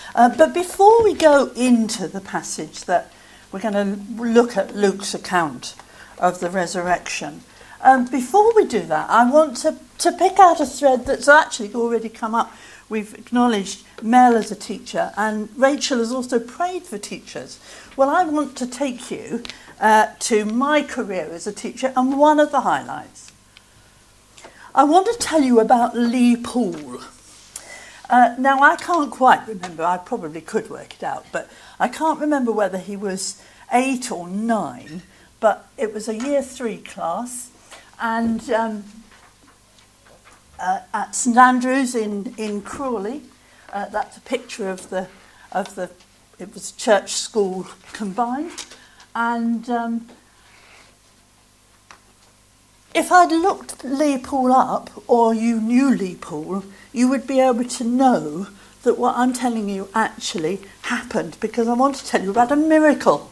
But before we go into the passage that we're going to look at Luke's account of the resurrection, before we do that, I want to pick out a thread that's actually already come up. We've acknowledged Mel as a teacher, and Rachel has also prayed for teachers. Well, I want to take you to my career as a teacher and one of the highlights. I want to tell you about Lee Poole. Now, I can't quite remember. I probably could work it out, but I can't remember whether he was 8 or 9, but it was a Year 3 class, and at St Andrews in Crawley. That's a picture of the it was church school combined, and if I'd looked Lee Poole up, or you knew Lee Poole, you would be able to know that what I'm telling you actually happened, because I want to tell you about a miracle.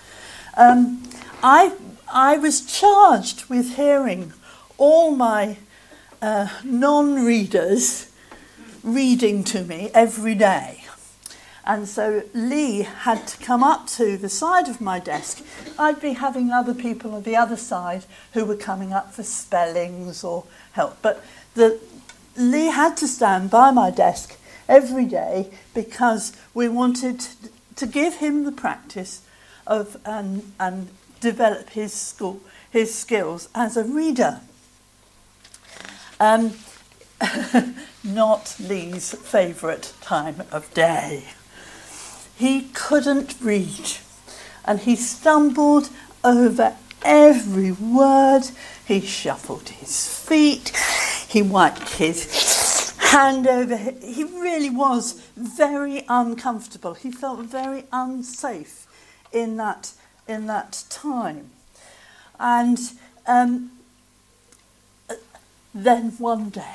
I was charged with hearing all my non-readers reading to me every day. And so Lee had to come up to the side of my desk. I'd be having other people on the other side who were coming up for spellings or help. But Lee had to stand by my desk every day because we wanted to give him the practice of and develop his skills as a reader. Not Lee's favourite time of day. He couldn't read, and he stumbled over every word. He shuffled his feet. He wiped his hand over. He really was very uncomfortable. He felt very unsafe in that time. And then one day,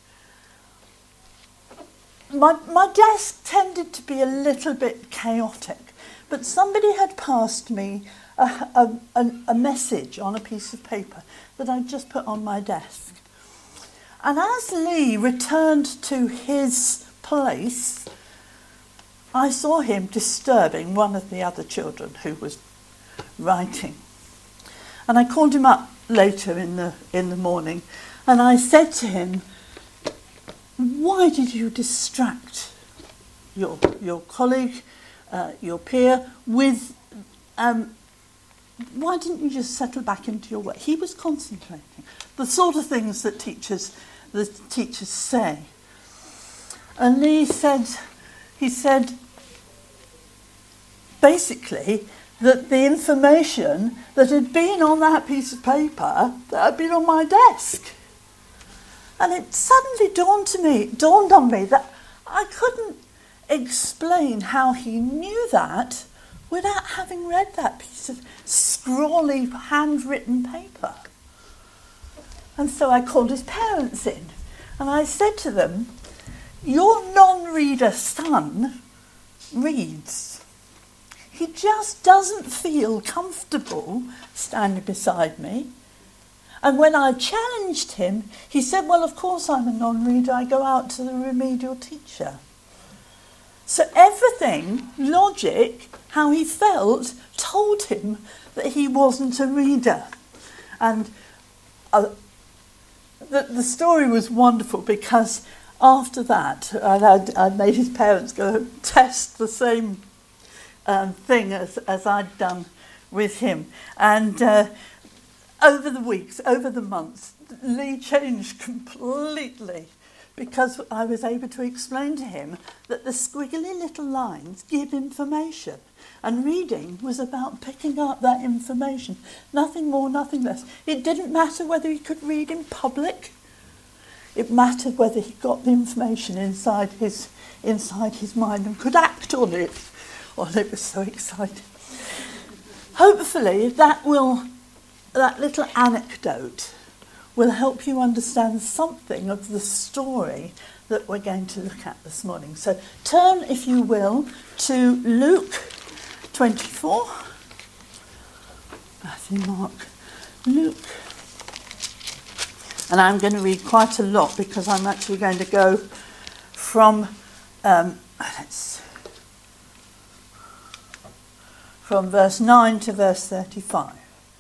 my desk tended to be a little bit chaotic, but somebody had passed me a message on a piece of paper that I'd just put on my desk. And as Lee returned to his place, I saw him disturbing one of the other children who was writing. And I called him up later in the morning, and I said to him, "Why did you distract your colleague, your peer, with... why didn't you just settle back into your work?" He was concentrating. The sort of things that the teachers say. And Lee said, basically, that the information that had been on that piece of paper that had been on my desk. And it suddenly dawned on me that I couldn't explain how he knew that without having read that piece of scrawly, handwritten paper. And so I called his parents in, and I said to them, "Your non-reader son reads. He just doesn't feel comfortable standing beside me. And when I challenged him, he said, 'Well, of course I'm a non-reader. I go out to the remedial teacher.' So everything, logic, how he felt, told him that he wasn't a reader." And the story was wonderful, because after that, I made his parents go test the same thing as I'd done with him. And over the weeks, over the months, Lee changed completely, because I was able to explain to him that the squiggly little lines give information, and reading was about picking up that information. Nothing more, nothing less. It didn't matter whether he could read in public. It mattered whether he got the information inside his mind and could act on it. Oh, it was so exciting. Hopefully that little anecdote will help you understand something of the story that we're going to look at this morning. So turn, if you will, to Luke 24. Matthew, Mark, Luke. And I'm going to read quite a lot, because I'm actually going to go from, let's from verse 9 to verse 35.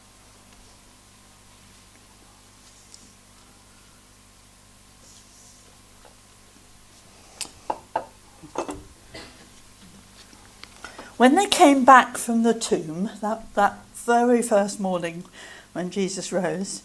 When they came back from the tomb, that very first morning when Jesus rose,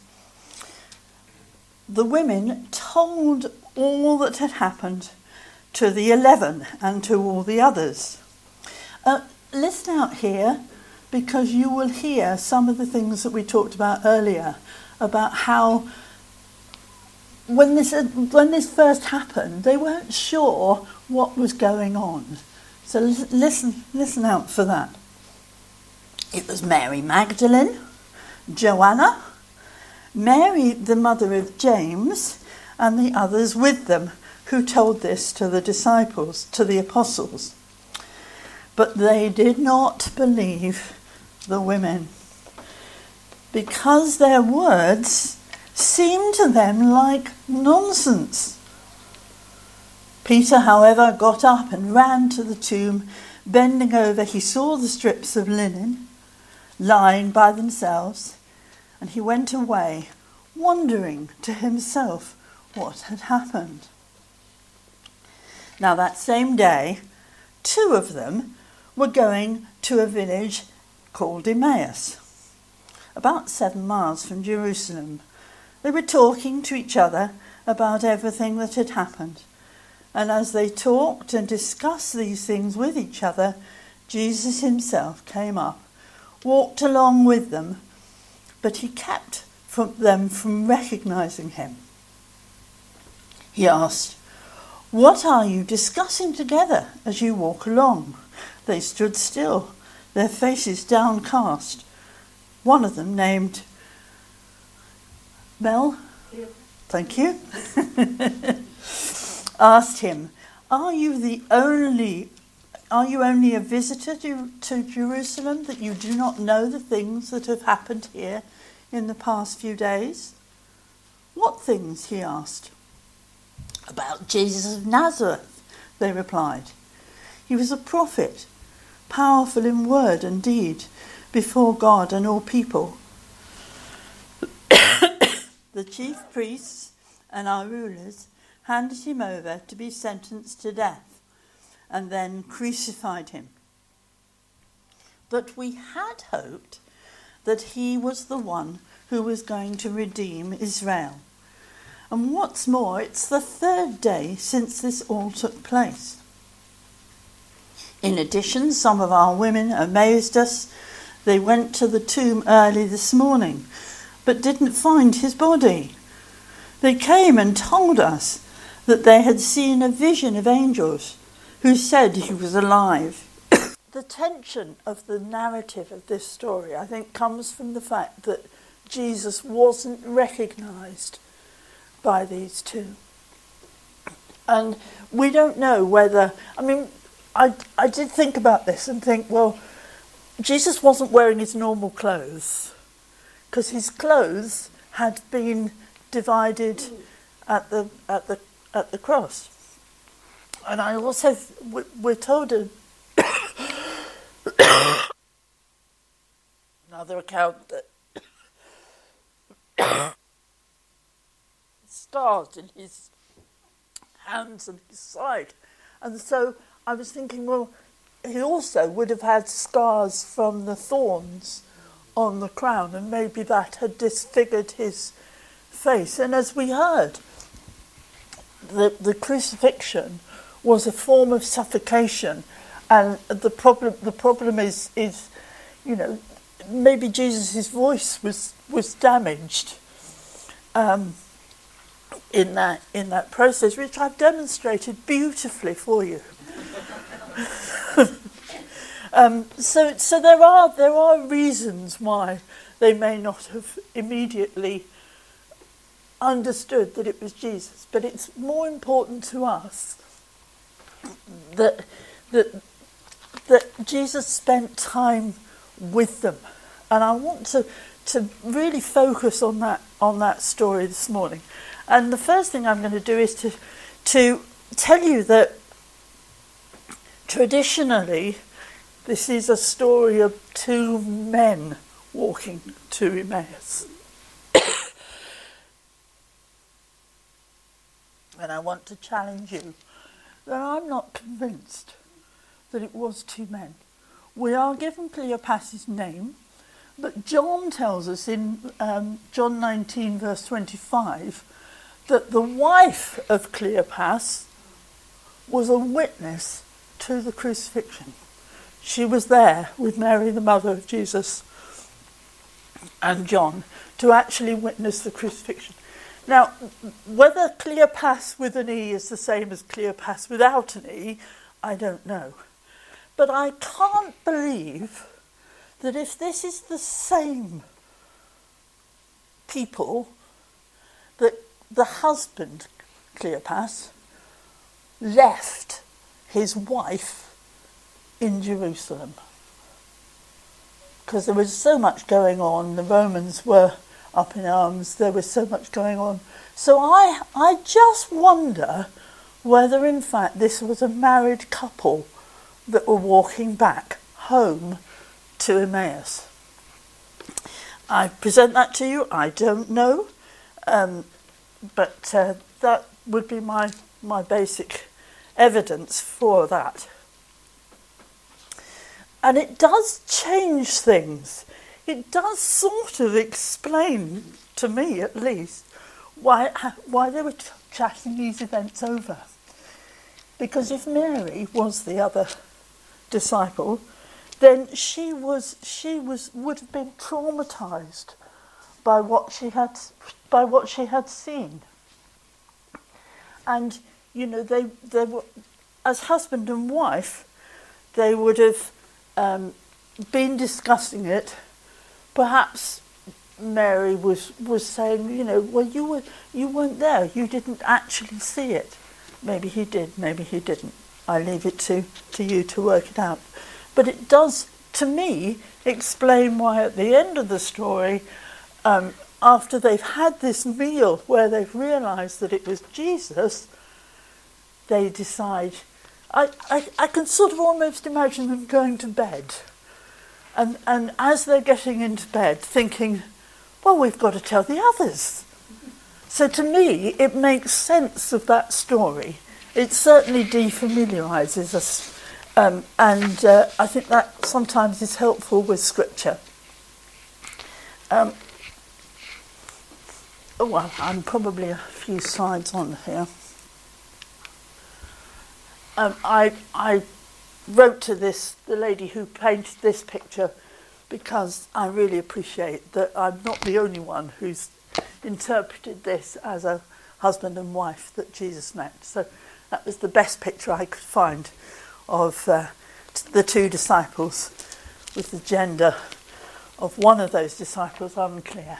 the women told all that had happened to the 11 and to all the others. Listen out here, because you will hear some of the things that we talked about earlier, about how when this first happened, they weren't sure what was going on. So listen out for that. It was Mary Magdalene, Joanna, Mary the mother of James, and the others with them, who told this to the disciples, to the apostles. But they did not believe the women, because their words seemed to them like nonsense. Peter, however, got up and ran to the tomb. Bending over, he saw the strips of linen lying by themselves, and he went away, wondering to himself what had happened. Now that same day, 2 of them were going to a village called Emmaus, about 7 miles from Jerusalem. They were talking to each other about everything that had happened. And as they talked and discussed these things with each other, Jesus himself came up, walked along with them, but he kept them from recognizing him. He asked, "What are you discussing together as you walk along?" They stood still, their faces downcast. One of them, named Mel, thank you, asked him, Are you only a visitor to Jerusalem, that you do not know the things that have happened here in the past few days?" "What things?" he asked. "About Jesus of Nazareth," they replied. "He was a prophet, powerful in word and deed before God and all people. The chief priests and our rulers handed him over to be sentenced to death and then crucified him. But we had hoped that he was the one who was going to redeem Israel. And what's more, it's the 3rd day since this all took place. In addition, some of our women amazed us. They went to the tomb early this morning, but didn't find his body. They came and told us that they had seen a vision of angels who said he was alive." The tension of the narrative of this story, I think, comes from the fact that Jesus wasn't recognised by these 2. And we don't know whether, I did think about this and think, well, Jesus wasn't wearing his normal clothes, because his clothes had been divided at the cross. And I also, we're told another account that scars in his hands and his side. And so I was thinking, well, he also would have had scars from the thorns on the crown, and maybe that had disfigured his face. And as we heard, the crucifixion was a form of suffocation, and the problem is maybe Jesus' voice was damaged in that process, which I've demonstrated beautifully for you. So there are reasons why they may not have immediately understood that it was Jesus, but it's more important to us that Jesus spent time with them, and I want to really focus on that story this morning. And the first thing I'm going to do is to tell you that traditionally This is a story of two men walking to Emmaus. And I want to challenge you that I'm not convinced that it was two men. We are given Cleopas's name, but John tells us in John 19 verse 25 that the wife of Cleopas was a witness to the crucifixion. She was there with Mary, the mother of Jesus, and John, to actually witness the crucifixion. Now, whether Cleopas with an E is the same as Cleopas without an E, I don't know. But I can't believe that if this is the same people, that the husband, Cleopas, left his wife in Jerusalem. Because there was so much going on, the Romans were up in arms, there was so much going on. So I just wonder whether in fact this was a married couple that were walking back home to Emmaus. I present that to you, I don't know, but that would be my basic evidence for that. And it does change things. It does sort of explain, to me at least, why they were chatting these events over. Because if Mary was the other disciple, then she would have been traumatized by what she had seen. And you know, they were, as husband and wife, they would have been discussing it. Perhaps Mary was saying, you know, well, you weren't there, you didn't actually see it. Maybe he did, maybe he didn't. I leave it to you to work it out. But it does, to me, explain why at the end of the story, after they've had this meal where they've realised that it was Jesus, they decide, I can sort of almost imagine them going to bed. And as they're getting into bed, thinking, well, we've got to tell the others. So to me, it makes sense of that story. It certainly defamiliarises us. And I think that sometimes is helpful with Scripture. Well, I'm probably a few slides on here. I wrote to the lady who painted this picture because I really appreciate that I'm not the only one who's interpreted this as a husband and wife that Jesus met. So that was the best picture I could find of the two disciples, with the gender of one of those disciples unclear.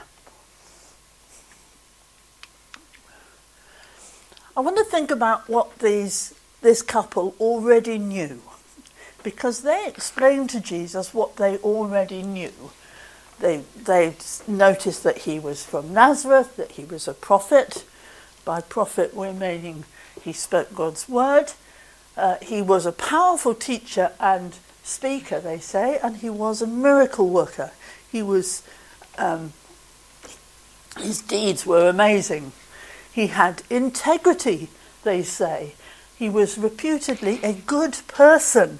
I want to think about what this couple already knew, because they explained to Jesus what they already knew. They noticed that he was from Nazareth, that he was a prophet. By prophet, we're meaning he spoke God's word. He was a powerful teacher and speaker, they say, and he was a miracle worker. He was, his deeds were amazing. He had integrity, they say. He was reputedly a good person.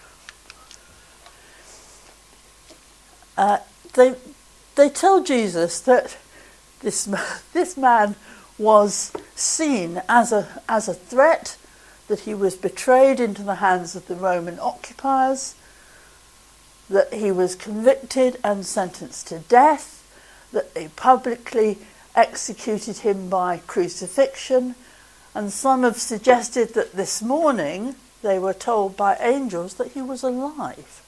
They tell Jesus that this man was seen as a threat, that he was betrayed into the hands of the Roman occupiers, that he was convicted and sentenced to death, that they publicly executed him by crucifixion, and some have suggested that this morning they were told by angels that he was alive.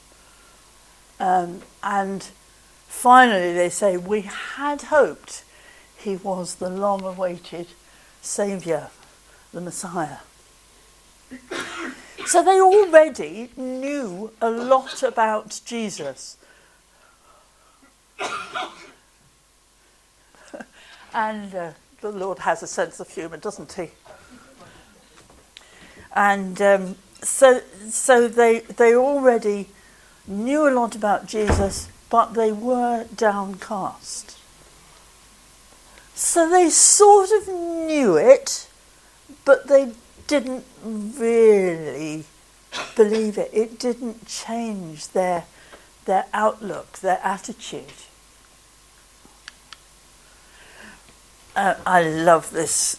And finally they say, we had hoped he was the long-awaited Saviour, the Messiah. So they already knew a lot about Jesus. And the Lord has a sense of humour, doesn't he? And so they already knew a lot about Jesus, but they were downcast. So they sort of knew it, but they didn't really believe it. It didn't change their outlook, their attitude. I love this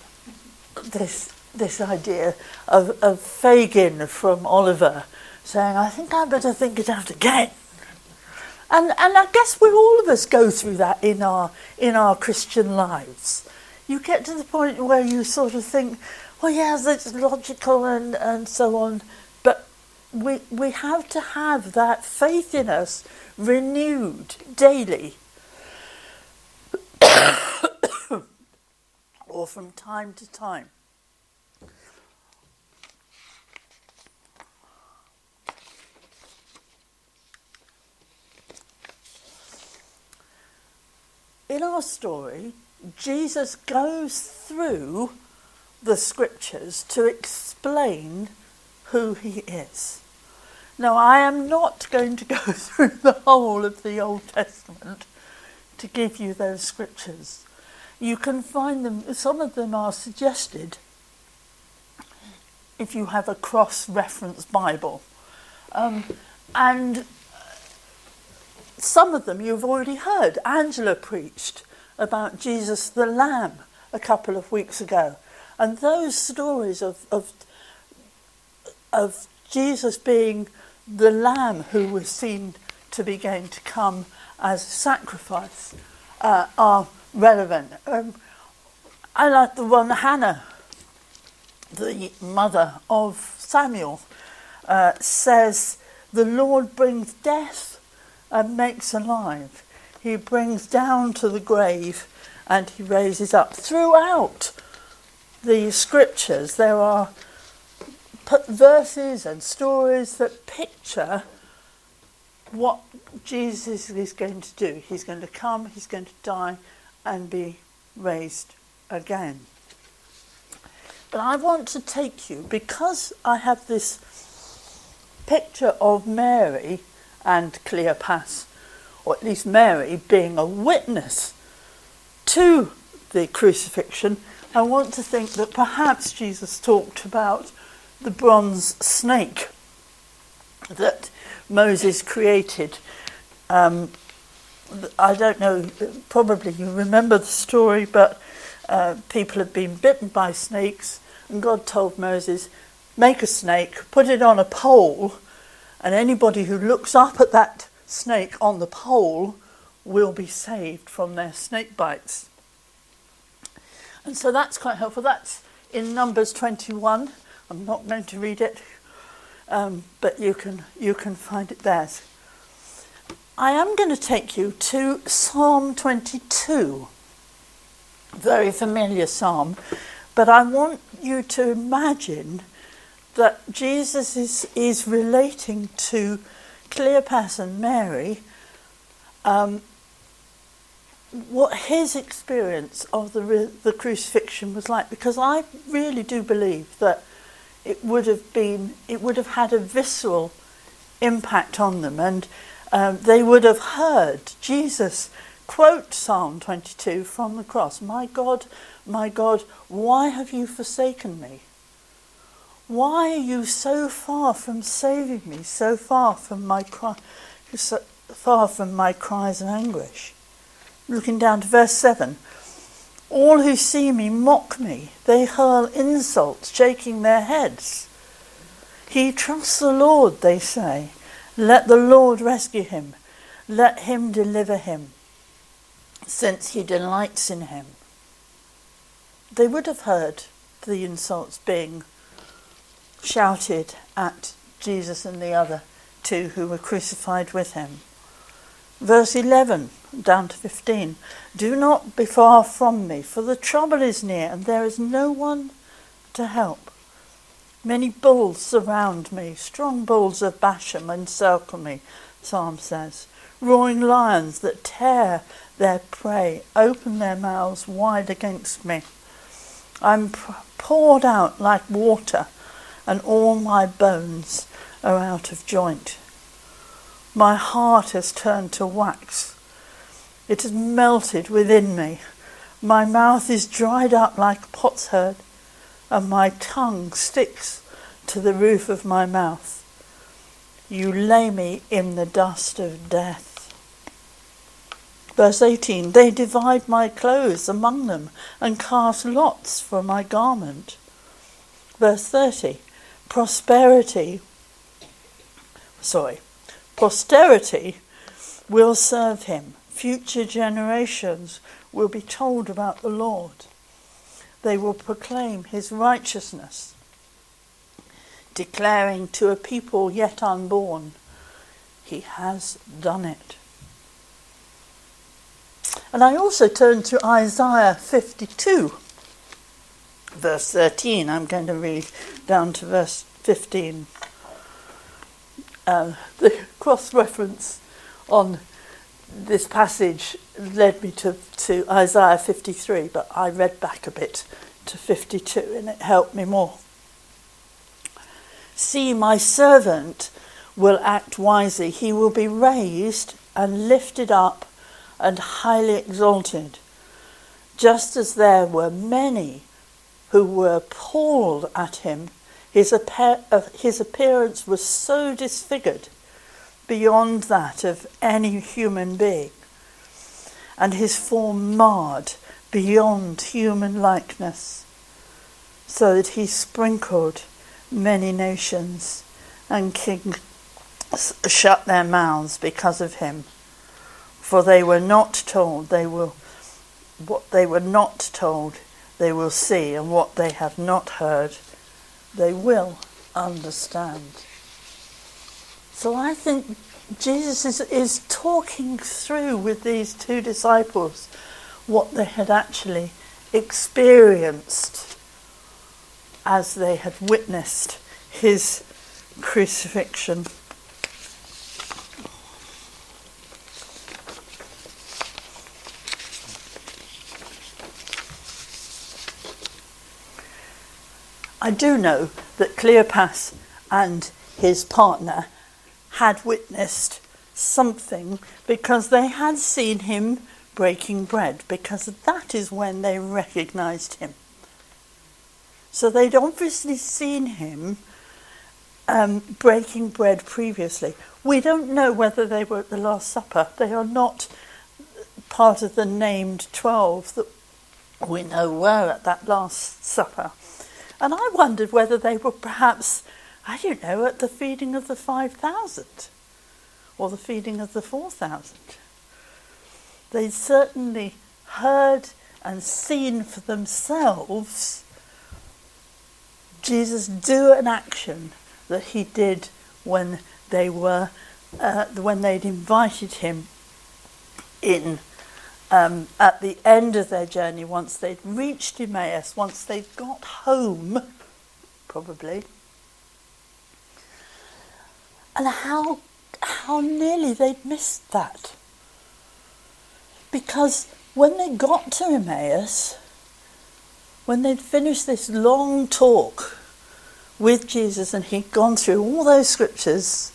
idea of Fagin from Oliver saying, "I think I better think it out again." And I guess all of us go through that in our Christian lives. You get to the point where you sort of think, well, yeah, that's logical and so on, but we have to have that faith in us renewed daily, or from time to time. In our story, Jesus goes through the scriptures to explain who he is. Now, I am not going to go through the whole of the Old Testament to give you those scriptures. You can find them, some of them are suggested if you have a cross-reference Bible. And some of them you've already heard. Angela preached about Jesus the Lamb a couple of weeks ago. And those stories of Jesus being the Lamb who was seen to be going to come as a sacrifice are relevant. I like the one Hannah, the mother of Samuel, says, "The Lord brings death and makes alive. He brings down to the grave and he raises up." Throughout the scriptures there are verses and stories that picture what Jesus is going to do. He's going to come, he's going to die and be raised again. But I want to take you, because I have this picture of Mary and Cleopas, or at least Mary being a witness to the crucifixion, I want to think that perhaps Jesus talked about the bronze snake that Moses created. I don't know, probably you remember the story, but people had been bitten by snakes, and God told Moses, make a snake, put it on a pole, and anybody who looks up at that snake on the pole will be saved from their snake bites. And so that's quite helpful. That's in Numbers 21. I'm not going to read it, but you can find it there. I am going to take you to Psalm 22. Very familiar psalm, but I want you to imagine that Jesus is relating to Cleopas and Mary what his experience of the crucifixion was like, because I really do believe that it would have had a visceral impact on them, and they would have heard Jesus quote Psalm 22 from the cross. My God, why have you forsaken me? Why are you so far from saving me, so far from my cries and anguish? Looking down to verse 7. All who see me mock me. They hurl insults, shaking their heads. He trusts the Lord, they say. Let the Lord rescue him. Let him deliver him, since he delights in him. They would have heard the insults being shouted at Jesus and the other two who were crucified with him. Verse 11 down to 15. Do not be far from me, for the trouble is near, and there is no one to help. Many bulls surround me, strong bulls of Bashan encircle me, Psalm says. Roaring lions that tear their prey, open their mouths wide against me. I'm poured out like water, and all my bones are out of joint. My heart has turned to wax. It has melted within me. My mouth is dried up like potsherd, and my tongue sticks to the roof of my mouth. You lay me in the dust of death. Verse 18, they divide my clothes among them and cast lots for my garment. Verse 30, posterity will serve him. Future generations will be told about the Lord. They will proclaim his righteousness, declaring to a people yet unborn, he has done it. And I also turn to Isaiah 52, verse 13. I'm going to read down to verse 15. The cross-reference on this passage led me to Isaiah 53, but I read back a bit to 52 and it helped me more. See, my servant will act wisely. He will be raised and lifted up and highly exalted, just as there were many who were appalled at him. His appearance was so disfigured beyond that of any human being, and his form marred beyond human likeness, so that he sprinkled many nations, and kings shut their mouths because of him. For they were not told, what they were not told, they will see, and what they have not heard, they will understand. So I think Jesus is talking through with these two disciples what they had actually experienced as they had witnessed his crucifixion. I do know that Cleopas and his partner had witnessed something because they had seen him breaking bread, because that is when they recognised him. So they'd obviously seen him breaking bread previously. We don't know whether they were at the Last Supper. They are not part of the named 12 that we know were at that Last Supper. And I wondered whether they were perhaps, I don't know, at the feeding of the 5,000 or the feeding of the 4,000. They'd certainly heard and seen for themselves Jesus do an action that he did when they were, when they'd invited him in. At the end of their journey, once they'd reached Emmaus, once they'd got home, probably, and how nearly they'd missed that. Because when they got to Emmaus, when they'd finished this long talk with Jesus and he'd gone through all those scriptures,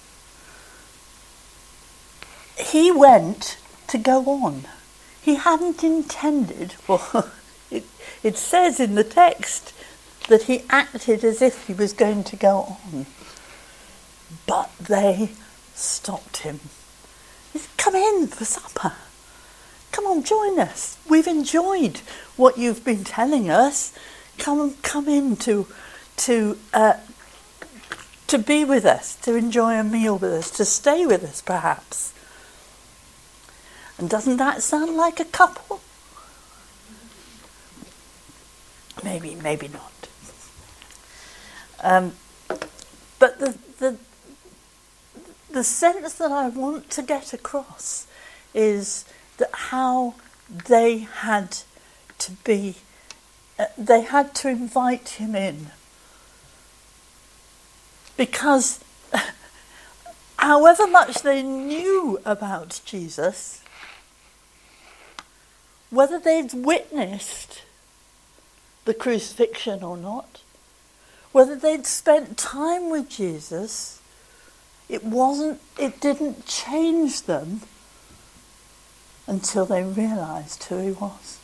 he went to go on. He hadn't intended, well, it says in the text that he acted as if he was going to go on. But they stopped him. He said, come in for supper. Come on, join us. We've enjoyed what you've been telling us. Come in to be with us, to enjoy a meal with us, to stay with us perhaps. And doesn't that sound like a couple? Maybe not. But the sense that I want to get across is that how they had to invite him in. Because however much they knew about Jesus, whether they'd witnessed the crucifixion or not, whether they'd spent time with Jesus it didn't change them until they realised who he was.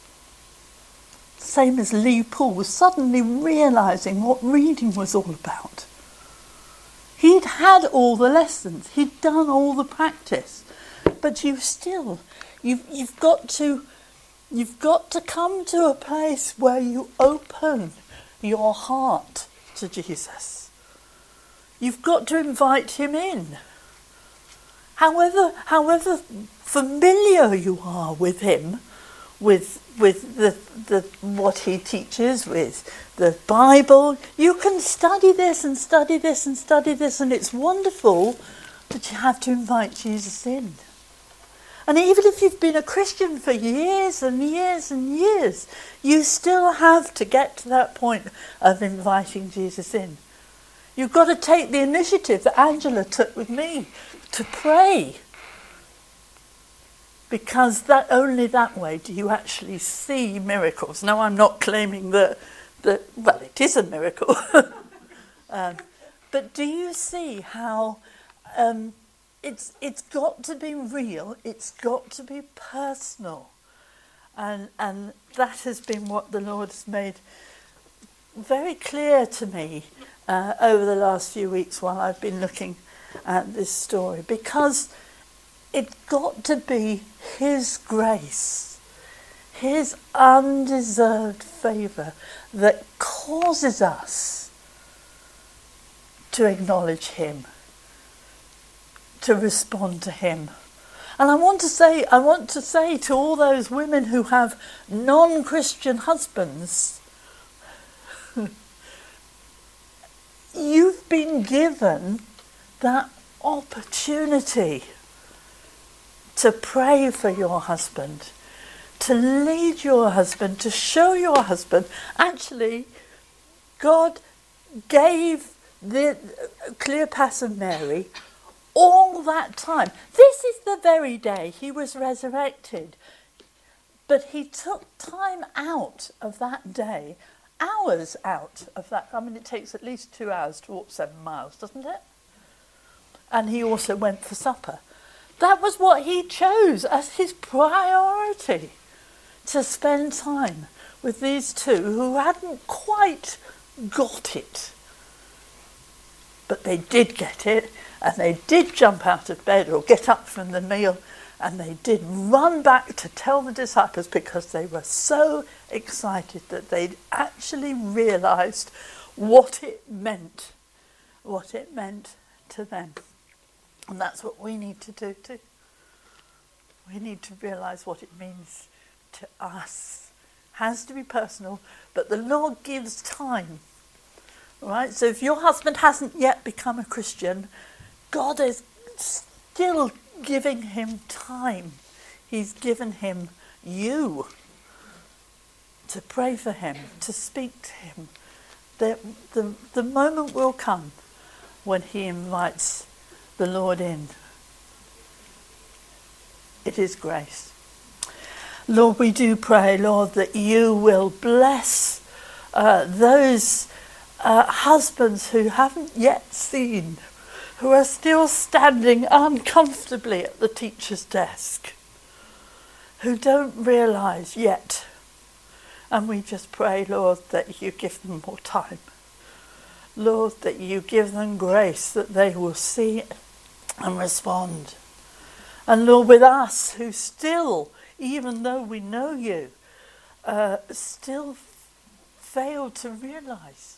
Same as Lee Poole was suddenly realising what reading was all about. He'd had all the lessons, he'd done all the practice, but you've got to come to a place where you open your heart to Jesus. You've got to invite him in. However familiar you are with him, with the what he teaches, with the Bible, you can study this and study this and study this, and it's wonderful, but you have to invite Jesus in. And even if you've been a Christian for years and years and years, you still have to get to that point of inviting Jesus in. You've got to take the initiative that Angela took with me to pray. Because only that way do you actually see miracles. Now, I'm not claiming that well, it is a miracle. But do you see how it's got to be real, it's got to be personal. And that has been what the Lord has made very clear to me over the last few weeks while I've been looking at this story. Because it's got to be his grace, his undeserved favour that causes us to acknowledge him, to respond to him. And I want to say to all those women who have non-Christian husbands, you've been given that opportunity to pray for your husband, to lead your husband, to show your husband. Actually, God gave the Cleopas and Mary all that time. This is the very day he was resurrected. But he took time out of that day, hours out of that. I mean, it takes at least 2 hours to walk 7 miles, doesn't it? And he also went for supper. That was what he chose as his priority, to spend time with these two who hadn't quite got it. But they did get it, and they did jump out of bed or get up from the meal, and they did run back to tell the disciples because they were so excited that they'd actually realised what it meant to them. And that's what we need to do too. We need to realise what it means to us. It has to be personal, but the Lord gives time. Right? So if your husband hasn't yet become a Christian, God is still giving him time. He's given him you to pray for him, to speak to him. The moment will come when he invites the Lord in. It is grace. Lord, we do pray, Lord, that you will bless those husbands who haven't yet seen, who are still standing uncomfortably at the teacher's desk, who don't realise yet. And we just pray, Lord, that you give them more time. Lord, that you give them grace, that they will see and respond. And Lord, with us who still, even though we know you, still fail to realise,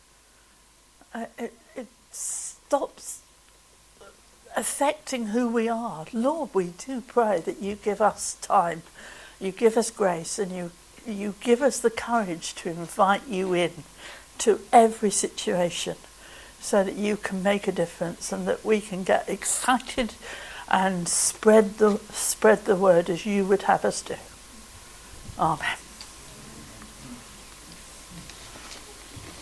it stops affecting who we are. Lord, we do pray that you give us time, you give us grace, and you give us the courage to invite you in to every situation so that you can make a difference and that we can get excited and spread the word as you would have us do. Amen.